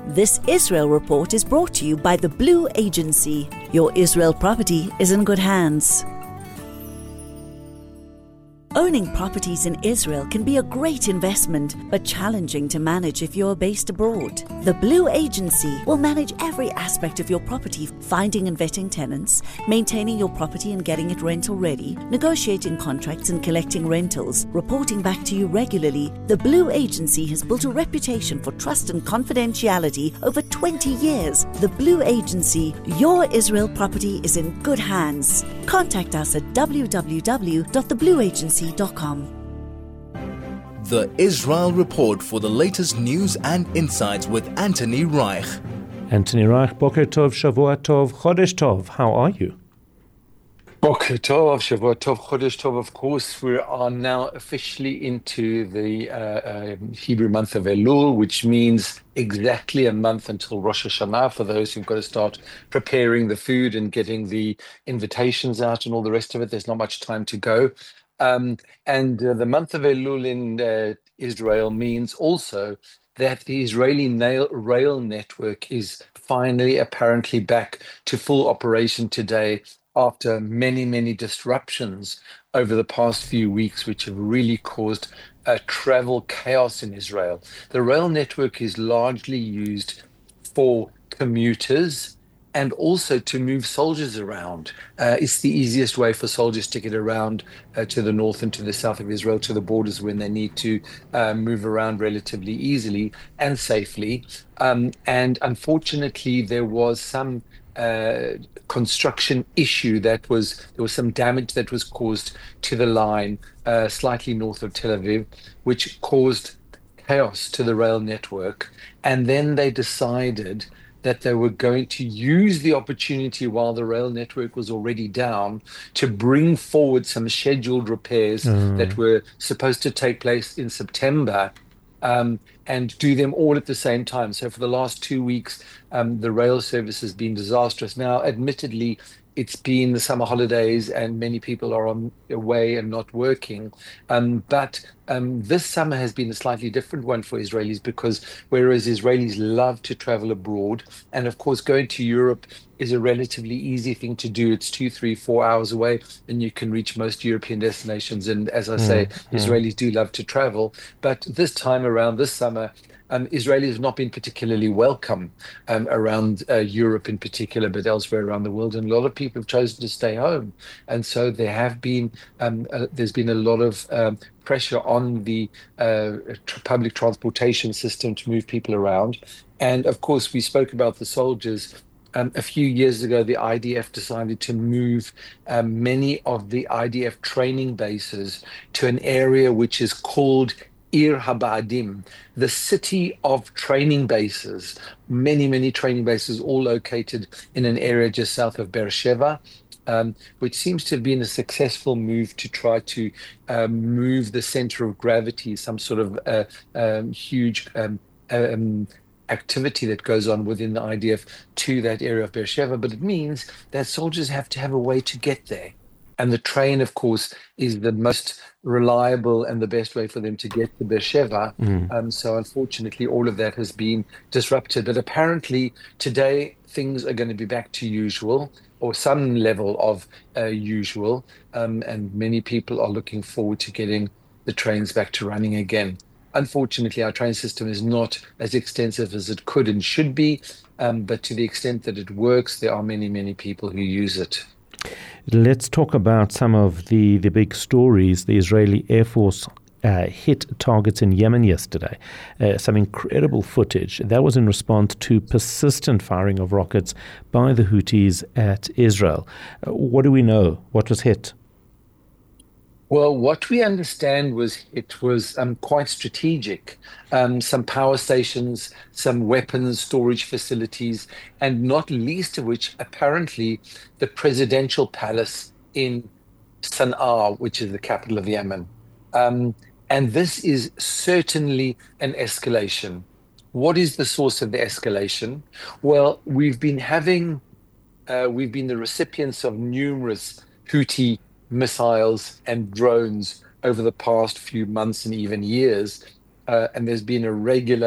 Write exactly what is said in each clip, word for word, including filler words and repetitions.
This Israel Report is brought to you by the Blue Agency. Your Israel property is in good hands. Owning properties in Israel can be a great investment, but challenging to manage if you're based abroad. The Blue Agency will manage every aspect of your property, finding and vetting tenants, maintaining your property and getting it rental ready, negotiating contracts and collecting rentals, reporting back to you regularly. The Blue Agency has built a reputation for trust and confidentiality over twenty years. The Blue Agency, your Israel property is in good hands. Contact us at w w w dot the blue agency dot com. The Israel Report for the latest news and insights with Anthony Reich. Anthony Reich, Boker Tov, Shavua Tov, Chodesh Tov. How are you? Boker Tov, Shavua Tov, Chodesh Tov. Of course, we are now officially into the uh, uh, Hebrew month of Elul, which means exactly a month until Rosh Hashanah for those who've got to start preparing the food and getting the invitations out and all the rest of it. There's not much time to go. Um, and uh, the month of Elul in uh, Israel means also that the Israeli nail, rail network is finally apparently back to full operation today after many, many disruptions over the past few weeks, which have really caused a travel chaos in Israel. The rail network is largely used for commuters and also to move soldiers around. Uh, it's the easiest way for soldiers to get around uh, to the north and to the south of Israel, to the borders when they need to uh, move around relatively easily and safely. Um, and unfortunately, there was some uh, construction issue that was, there was some damage that was caused to the line uh, slightly north of Tel Aviv, which caused chaos to the rail network. And then they decided that they were going to use the opportunity while the rail network was already down to bring forward some scheduled repairs mm. that were supposed to take place in September um, and do them all at the same time. So for the last two weeks, um, the rail service has been disastrous. Now, admittedly, it's been the summer holidays and many people are on away and not working. Um, but um, this summer has been a slightly different one for Israelis because whereas Israelis love to travel abroad, and of course going to Europe is a relatively easy thing to do. It's two, three, four hours away and you can reach most European destinations. And as I say, mm, Israelis mm. do love to travel. But this time around, this summer, Um, Israelis have not been particularly welcome um, around uh, Europe in particular, but elsewhere around the world. And a lot of people have chosen to stay home. And so there have been, um, uh, there's been a lot of um, pressure on the uh, tr- public transportation system to move people around. And of course, we spoke about the soldiers. Um, a few years ago, the I D F decided to move um, many of the I D F training bases to an area which is called Ir Habadim, the city of training bases, many, many training bases, all located in an area just south of Beersheba, um, which seems to have been a successful move to try to um, move the center of gravity, some sort of uh, um, huge um, um, activity that goes on within the I D F to that area of Beersheba. But it means that soldiers have to have a way to get there. And the train, of course, is the most reliable and the best way for them to get to Beersheba. Mm. Um, so unfortunately, all of that has been disrupted. But apparently today, things are going to be back to usual or some level of uh, usual. Um, and many people are looking forward to getting the trains back to running again. Unfortunately, our train system is not as extensive as it could and should be. Um, but to the extent that it works, there are many, many people who use it. Let's talk about some of the, the big stories. The Israeli Air Force uh, hit targets in Yemen yesterday. Uh, some incredible footage. That was in response to persistent firing of rockets by the Houthis at Israel. Uh, what do we know? What was hit? Well, what we understand was it was um, quite strategic. Um, some power stations, some weapons storage facilities, and not least of which, apparently, the presidential palace in Sana'a, which is the capital of Yemen. Um, and this is certainly an escalation. What is the source of the escalation? Well, we've been having, uh, we've been the recipients of numerous Houthi missiles and drones over the past few months and even years. Uh, and there's been a regular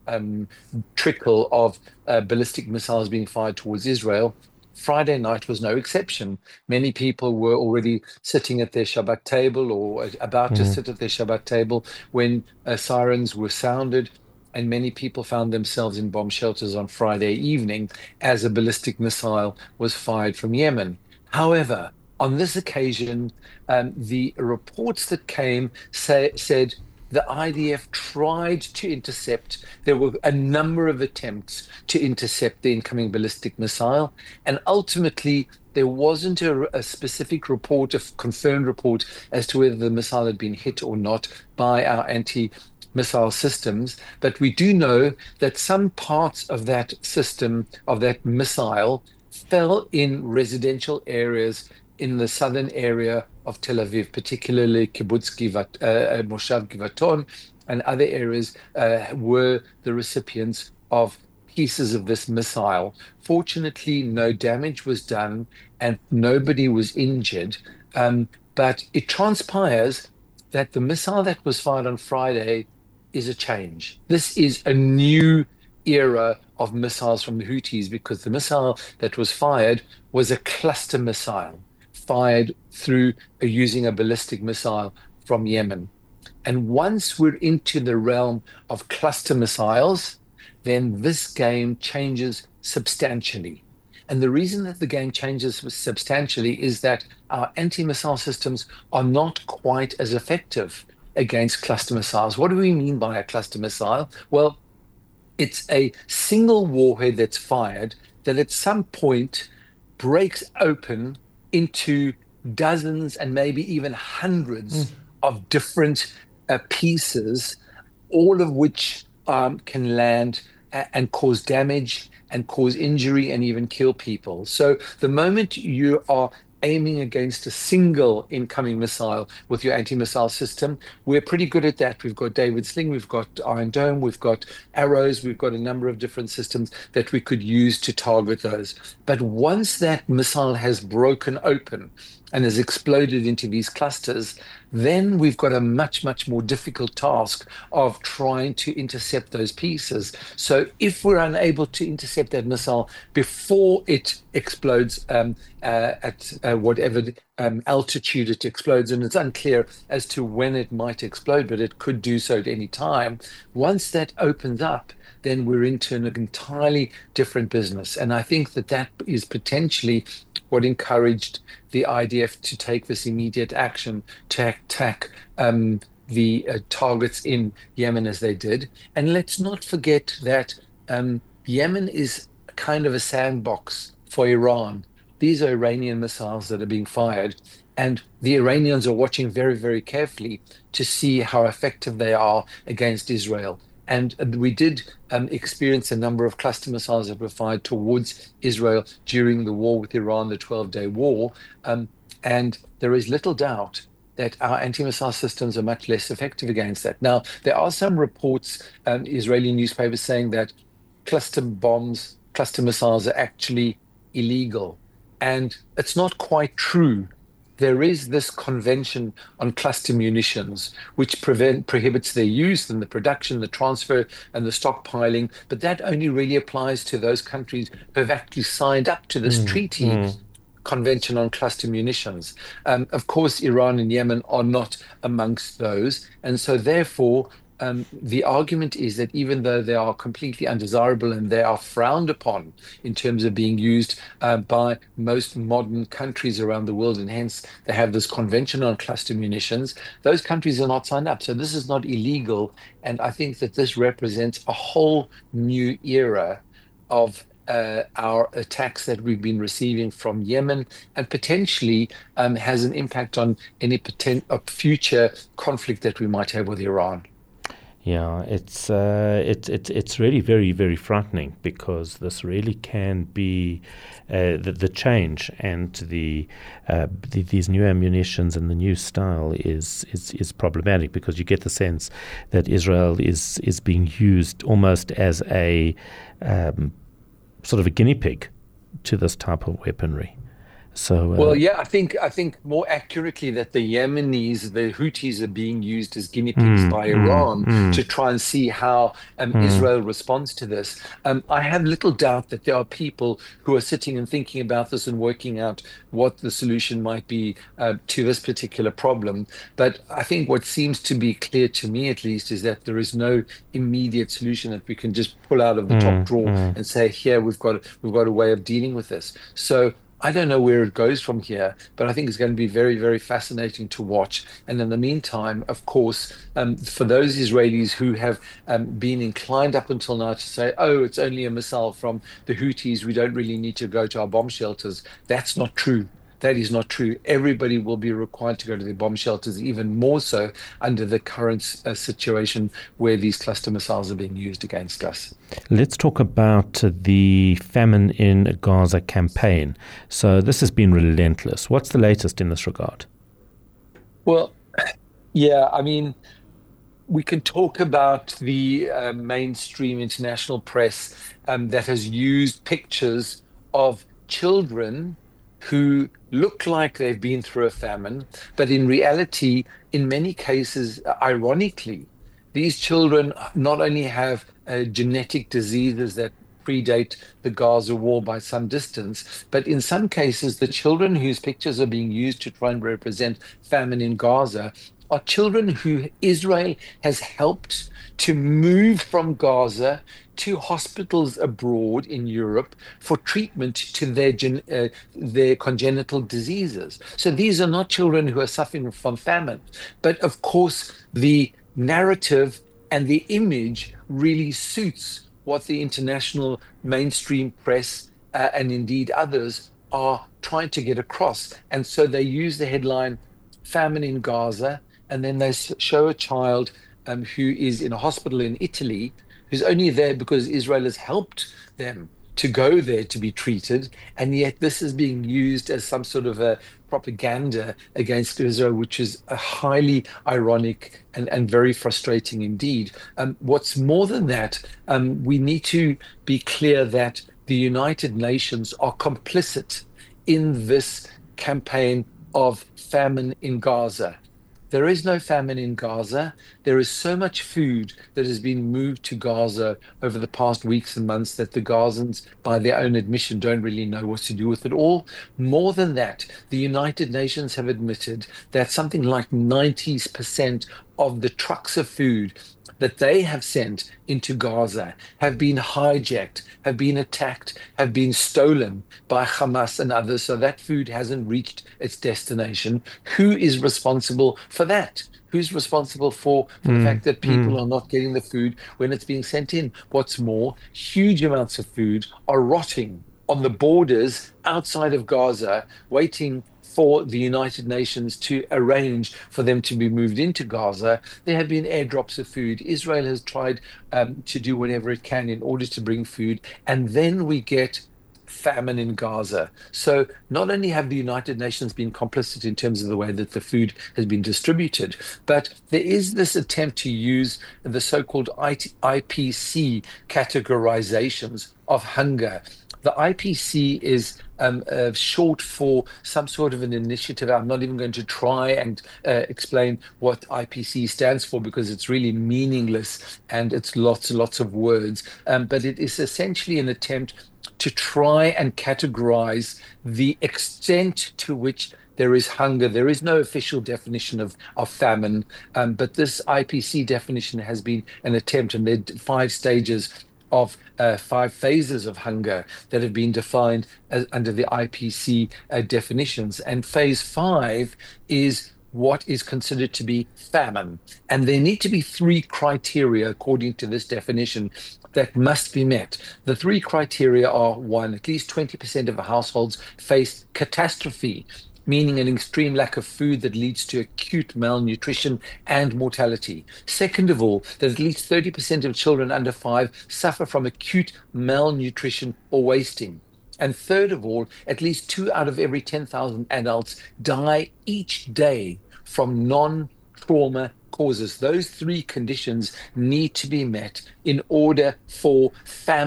um, trickle of uh, ballistic missiles being fired towards Israel. Friday night was no exception. Many people were already sitting at their Shabbat table or about mm. to sit at their Shabbat table when uh, sirens were sounded, and many people found themselves in bomb shelters on Friday evening as a ballistic missile was fired from Yemen. However, on this occasion, um, the reports that came say, said the I D F tried to intercept. There were a number of attempts to intercept the incoming ballistic missile, and ultimately there wasn't a, a specific report, a confirmed report as to whether the missile had been hit or not by our anti-missile systems. But we do know that some parts of that system, of that missile, fell in residential areas in the southern area of Tel Aviv, particularly Kibbutz Givat, uh, Moshav Givaton, and other areas uh, were the recipients of pieces of this missile. Fortunately, no damage was done and nobody was injured. Um, but it transpires that the missile that was fired on Friday is a change. This is a new era of missiles from the Houthis, because the missile that was fired was a cluster missile fired through uh, using a ballistic missile from Yemen. And once we're into the realm of cluster missiles, then this game changes substantially. And the reason that the game changes substantially is that our anti-missile systems are not quite as effective against cluster missiles. What do we mean by a cluster missile? Well, it's a single warhead that's fired that at some point breaks open into dozens and maybe even hundreds mm. of different uh, pieces, all of which um, can land a- and cause damage and cause injury and even kill people. So the moment you are aiming against a single incoming missile with your anti-missile system, we're pretty good at that. We've got David Sling, we've got Iron Dome, we've got arrows, we've got a number of different systems that we could use to target those. But once that missile has broken open and has exploded into these clusters, then we've got a much, much more difficult task of trying to intercept those pieces. So if we're unable to intercept that missile before it explodes um, uh, at uh, whatever um, altitude it explodes, and it's unclear as to when it might explode, but it could do so at any time. Once that opens up, then we're into an entirely different business. And I think that that is potentially what encouraged the I D F to take this immediate action to attack um, the uh, targets in Yemen as they did. And let's not forget that um, Yemen is kind of a sandbox for Iran. These are Iranian missiles that are being fired, and the Iranians are watching very, very carefully to see how effective they are against Israel. And we did um, experience a number of cluster missiles that were fired towards Israel during the war with Iran, the twelve-day war. Um, and there is little doubt that our anti-missile systems are much less effective against that. Now, there are some reports, um, Israeli newspapers saying that cluster bombs, cluster missiles are actually illegal. And it's not quite true. There is this convention on cluster munitions, which prevent, prohibits their use and the production, the transfer, and the stockpiling. But that only really applies to those countries who have actually signed up to this mm, treaty mm. convention on cluster munitions. Um, of course, Iran and Yemen are not amongst those. And so therefore, Um, the argument is that even though they are completely undesirable and they are frowned upon in terms of being used uh, by most modern countries around the world, and hence they have this convention on cluster munitions, those countries are not signed up. So this is not illegal. And I think that this represents a whole new era of uh, our attacks that we've been receiving from Yemen, and potentially um, has an impact on any poten- uh, future conflict that we might have with Iran. Yeah, it's uh, it's it's it's really very very frightening, because this really can be uh, the the change and the, uh, the these new ammunitions and the new style is is is problematic, because you get the sense that Israel is is being used almost as a um, sort of a guinea pig to this type of weaponry. So, uh, Well, yeah, I think I think more accurately that the Yemenis, the Houthis, are being used as guinea pigs mm, by mm, Iran mm, to try and see how um, mm, Israel responds to this. Um, I have little doubt that there are people who are sitting and thinking about this and working out what the solution might be uh, to this particular problem. But I think what seems to be clear to me, at least, is that there is no immediate solution that we can just pull out of the top mm, drawer mm. and say, here, we've got we've got a way of dealing with this. So I don't know where it goes from here, but I think it's going to be very, very fascinating to watch. And in the meantime, of course, um, for those Israelis who have um, been inclined up until now to say, oh, it's only a missile from the Houthis, we don't really need to go to our bomb shelters, that's not true. That is not true. Everybody will be required to go to their bomb shelters, even more so under the current uh, situation where these cluster missiles are being used against us. Let's talk about the famine in Gaza campaign. So this has been relentless. What's the latest in this regard? Well, yeah, I mean, we can talk about the uh, mainstream international press um, that has used pictures of children who look like they've been through a famine, but in reality, in many cases, ironically, these children not only have uh, genetic diseases that predate the Gaza war by some distance, but in some cases, the children whose pictures are being used to try and represent famine in Gaza are children who Israel has helped to move from Gaza to hospitals abroad in Europe for treatment to their gen, uh, their congenital diseases. So these are not children who are suffering from famine. But of course, the narrative and the image really suits what the international mainstream press uh, and indeed others are trying to get across. And so they use the headline, famine in Gaza, and then they show a child um, who is in a hospital in Italy, who's only there because Israel has helped them to go there to be treated. And yet this is being used as some sort of a propaganda against Israel, which is a highly ironic and, and very frustrating indeed. Um, what's more than that, um, we need to be clear that the United Nations are complicit in this campaign of famine in Gaza. There is no famine in Gaza. There is so much food that has been moved to Gaza over the past weeks and months that the Gazans, by their own admission, don't really know what to do with it all. More than that, the United Nations have admitted that something like ninety percent of the trucks of food that they have sent into Gaza have been hijacked, have been attacked, have been stolen by Hamas and others, so that food hasn't reached its destination. Who is responsible for that? Who's responsible for, for mm, the fact that people mm. are not getting the food when it's being sent in? What's more, huge amounts of food are rotting on the borders outside of Gaza, waiting for the United Nations to arrange for them to be moved into Gaza. There have been airdrops of food. Israel has tried um, to do whatever it can in order to bring food. And then we get famine in Gaza. So not only have the United Nations been complicit in terms of the way that the food has been distributed, but there is this attempt to use the so-called I P C categorizations of hunger. The I P C is um, uh, short for some sort of an initiative. I'm not even going to try and uh, explain what I P C stands for because it's really meaningless and it's lots and lots of words. Um, but it is essentially an attempt to try and categorize the extent to which there is hunger. There is no official definition of, of famine, um, but this I P C definition has been an attempt, and there are five stages of uh, five phases of hunger that have been defined as, under the I P C uh, definitions. And phase five is what is considered to be famine. And there need to be three criteria, according to this definition, that must be met. The three criteria are: one, at least twenty percent of households face catastrophe, meaning an extreme lack of food that leads to acute malnutrition and mortality. Second of all, that at least thirty percent of children under five suffer from acute malnutrition or wasting. And third of all, at least two out of every ten thousand adults die each day from non-trauma causes. Those three conditions need to be met in order for famine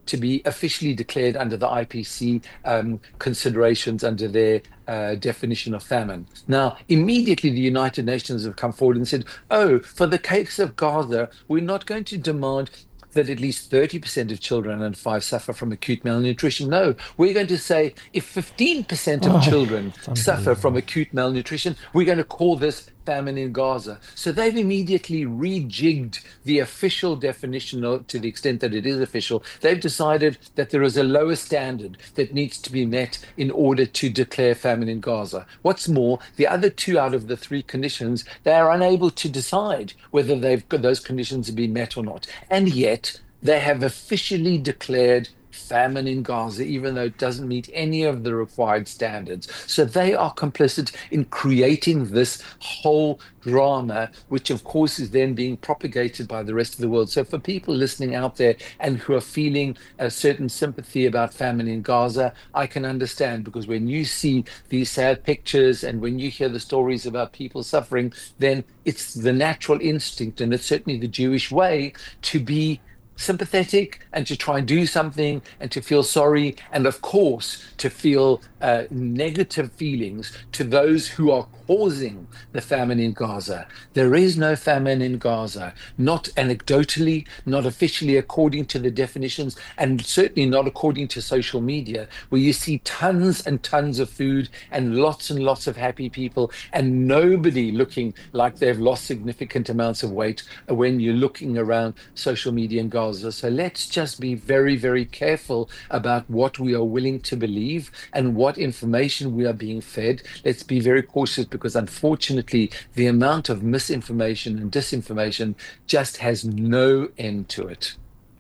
to be officially declared under the I P C um, considerations under their uh, definition of famine. Now, immediately the United Nations have come forward and said, oh, for the case of Gaza, we're not going to demand that at least thirty percent of children under five suffer from acute malnutrition. No, we're going to say if fifteen percent of Oh, children suffer from acute malnutrition, we're going to call this famine in Gaza. So they've immediately rejigged the official definition of, to the extent that it is official. They've decided that there is a lower standard that needs to be met in order to declare famine in Gaza. What's more, the other two out of the three conditions, they are unable to decide whether they've got those conditions have been met or not. And yet they have officially declared famine in Gaza, even though it doesn't meet any of the required standards. So they are complicit in creating this whole drama, which of course is then being propagated by the rest of the world. So for people listening out there and who are feeling a certain sympathy about famine in Gaza, I can understand, because when you see these sad pictures and when you hear the stories about people suffering, then it's the natural instinct, and it's certainly the Jewish way, to be sympathetic and to try and do something and to feel sorry, and of course to feel uh, negative feelings to those who are causing the famine in Gaza. There is no famine in Gaza, not anecdotally, not officially according to the definitions, and certainly not according to social media, where you see tons and tons of food and lots and lots of happy people and nobody looking like they've lost significant amounts of weight when you're looking around social media in Gaza. So let's just be very, very careful about what we are willing to believe and what information we are being fed. Let's be very cautious, because unfortunately the amount of misinformation and disinformation just has no end to it.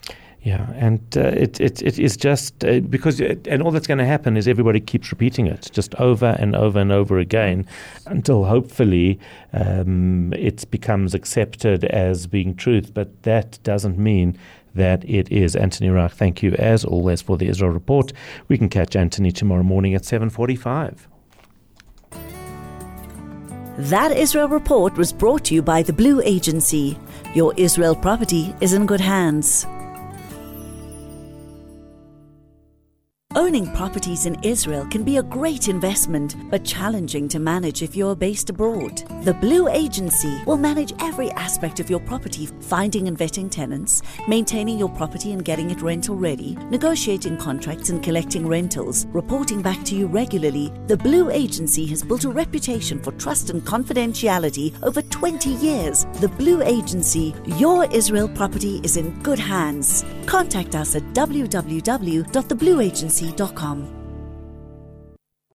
Yeah, and uh, it, it it is just uh, because, it, and all that's going to happen is everybody keeps repeating it just over and over and over again until hopefully um, it becomes accepted as being truth. But that doesn't mean that it is. Anthony Reich, thank you as always for the Israel Report. We can catch Anthony tomorrow morning at seven forty-five. That Israel Report was brought to you by the Blue Agency. Your Israel property is in good hands. Owning properties in Israel can be a great investment, but challenging to manage if you're based abroad. The Blue Agency will manage every aspect of your property, finding and vetting tenants, maintaining your property and getting it rental ready, negotiating contracts and collecting rentals, reporting back to you regularly. The Blue Agency has built a reputation for trust and confidentiality over twenty years. The Blue Agency, your Israel property is in good hands. Contact us at w w w dot the blue agency dot com.